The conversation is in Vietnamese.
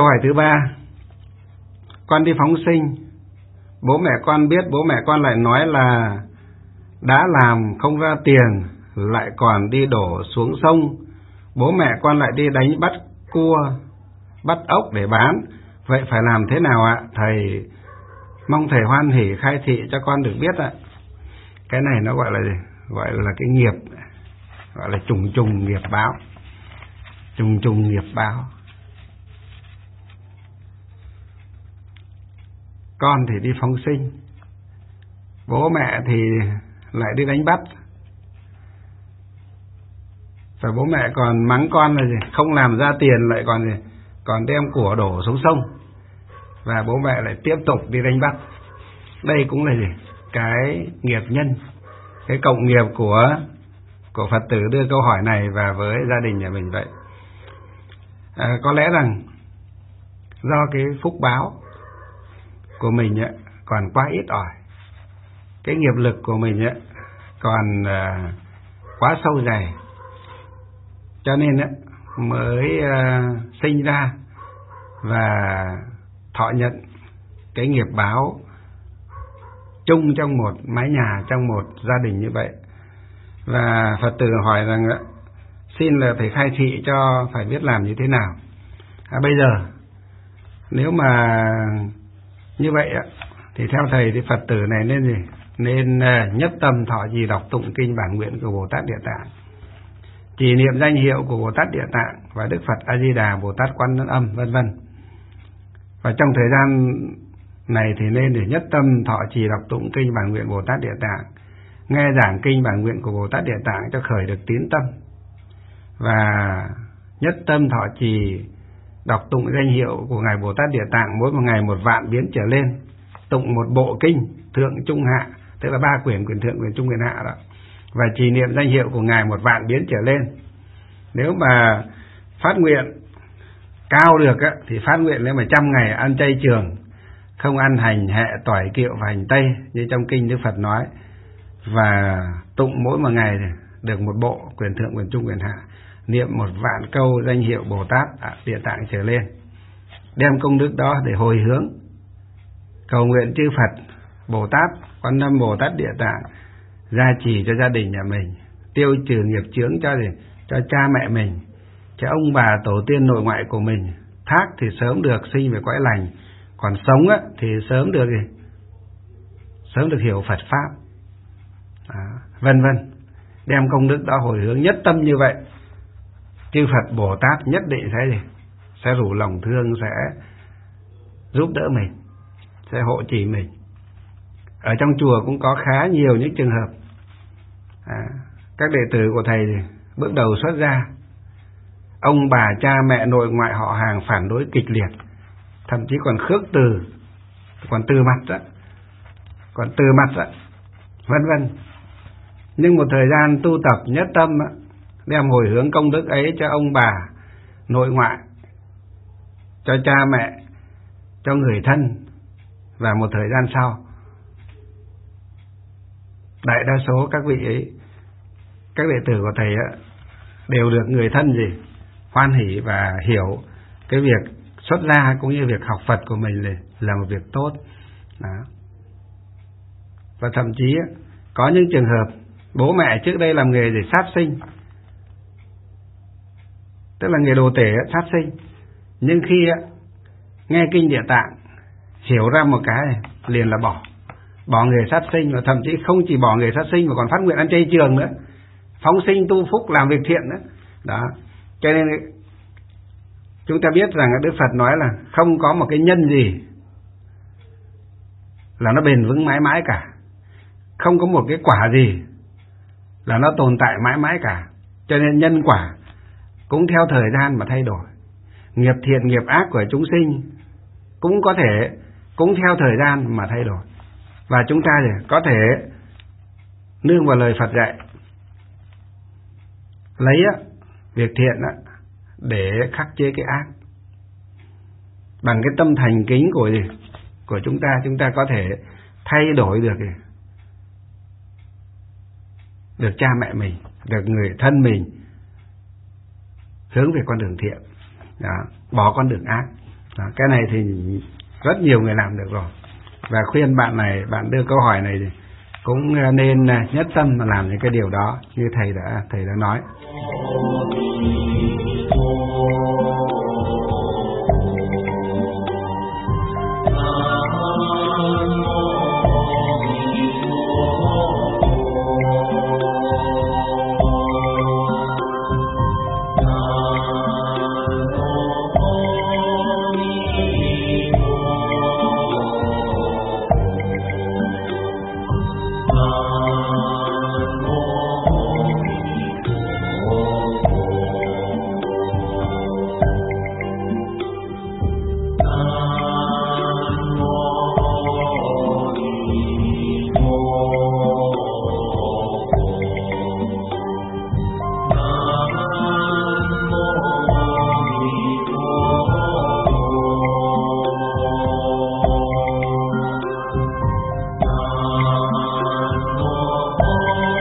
hỏi thứ 3. Con đi phóng sinh, bố mẹ con biết, bố mẹ con lại nói là đã làm không ra tiền, lại còn đi đổ xuống sông. Bố mẹ con lại đi đánh bắt cua, bắt ốc để bán. Vậy phải làm thế nào ạ? Thầy mong thầy hoan hỉ khai thị cho con được biết ạ. Cái này nó gọi là gì? Gọi là cái nghiệp, gọi là trùng trùng nghiệp báo. Trùng trùng nghiệp báo. Con thì đi phóng sinh, bố mẹ thì lại đi đánh bắt. Và bố mẹ còn mắng con là gì? Không làm ra tiền, lại còn gì? Còn đem của đổ xuống sông. Và bố mẹ lại tiếp tục đi đánh bắt. Đây cũng là gì? Cái nghiệp nhân, cái cộng nghiệp của Phật tử đưa câu hỏi này và với gia đình nhà mình vậy. Có lẽ rằng do cái phúc báo của mình còn quá ít ỏi, cái nghiệp lực của mình còn quá sâu dày, cho nên mới sinh ra và thọ nhận cái nghiệp báo chung trong một mái nhà, trong một gia đình như vậy. Và Phật tử hỏi rằng xin là thầy khai thị cho phải biết làm như thế nào. Bây giờ nếu mà như vậy thì theo thầy thì Phật tử này nên gì? Nên nhất tâm thọ trì đọc tụng kinh bản nguyện của Bồ Tát Địa Tạng, trì niệm danh hiệu của Bồ Tát Địa Tạng và Đức Phật A Di Đà, Bồ Tát Quan Âm, vân vân. Và trong thời gian này thì nên để nhất tâm thọ trì đọc tụng kinh bản nguyện Bồ Tát Địa Tạng, nghe giảng kinh bản nguyện của Bồ Tát Địa Tạng cho khởi được tín tâm, và nhất tâm thọ trì đọc tụng danh hiệu của ngài Bồ Tát Địa Tạng mỗi một ngày 1.000 biến trở lên, tụng một bộ kinh thượng trung hạ, tức là 3 quyển, quyển thượng, quyển trung, quyển hạ đó, và trì niệm danh hiệu của ngài 1.000 biến trở lên. Nếu mà phát nguyện cao được thì phát nguyện lên mà 100 ngày ăn chay trường, không ăn hành hẹ, tỏi, kiệu và hành tây như trong kinh Đức Phật nói, và tụng mỗi một ngày được một bộ quyển thượng, quyển trung, quyển hạ, niệm 1.000 câu danh hiệu Bồ Tát Địa Tạng trở lên, đem công đức đó để hồi hướng cầu nguyện chư Phật, Bồ Tát, Quan Âm, Bồ Tát Địa Tạng gia trì cho gia đình nhà mình, tiêu trừ nghiệp chướng cho cha mẹ mình, cho ông bà tổ tiên nội ngoại của mình, thác thì sớm được sinh về cõi lành, còn sống thì sớm được hiểu Phật pháp, vân vân. Đem công đức đó hồi hướng nhất tâm như vậy, chư Phật Bồ Tát nhất định sẽ rủ lòng thương, sẽ giúp đỡ mình, sẽ hộ trì mình. Ở trong chùa cũng có khá nhiều những trường hợp các đệ tử của thầy bước đầu xuất gia, ông bà cha mẹ nội ngoại họ hàng phản đối kịch liệt, thậm chí còn khước từ, còn từ mặt vân vân. Nhưng một thời gian tu tập nhất tâm đem hồi hướng công đức ấy cho ông bà nội ngoại, cho cha mẹ, cho người thân, và một thời gian sau đại đa số các vị ấy, các đệ tử của thầy đều được người thân hoan hỉ và hiểu cái việc xuất gia cũng như việc học Phật của mình là một việc tốt đó. Và thậm chí có những trường hợp bố mẹ trước đây làm nghề sát sinh, tức là nghề đồ tể sát sinh, nhưng khi nghe kinh Địa Tạng hiểu ra một cái liền là bỏ nghề sát sinh, và thậm chí không chỉ bỏ nghề sát sinh mà còn phát nguyện ăn chay trường nữa, phóng sinh tu phúc, làm việc thiện nữa đó. Cho nên chúng ta biết rằng Đức Phật nói là không có một cái nhân gì là nó bền vững mãi mãi cả, không có một cái quả gì là nó tồn tại mãi mãi cả. Cho nên nhân quả cũng theo thời gian mà thay đổi, nghiệp thiện nghiệp ác của chúng sinh cũng theo thời gian mà thay đổi. Và chúng ta có thể nương vào lời Phật dạy, lấy việc thiện để khắc chế cái ác. Bằng cái tâm thành kính của chúng ta có thể thay đổi được cha mẹ mình, được người thân mình hướng về con đường thiện đó, bỏ con đường ác. Đó, cái này thì rất nhiều người làm được rồi. Và khuyên bạn này, bạn đưa câu hỏi này thì cũng nên nhất tâm mà làm những cái điều đó như thầy đã nói.